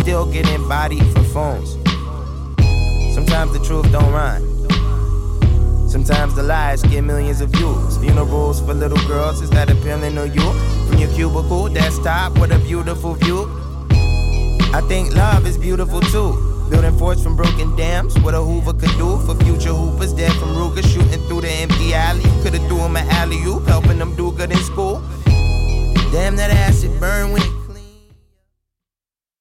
still get embodied for phones. Sometimes the truth don't rhyme. Sometimes the lies get millions of views. Funerals for little girls, is that appealing to you? From your cubicle, desktop, what a beautiful view. I think love is beautiful too. Building forts from broken dams, what a Hoover could do for future hoopers. Dead from Ruger, shooting through the empty alley. Could've threw him an alley-oop, helping them do good in school. Damn, that acid burn when it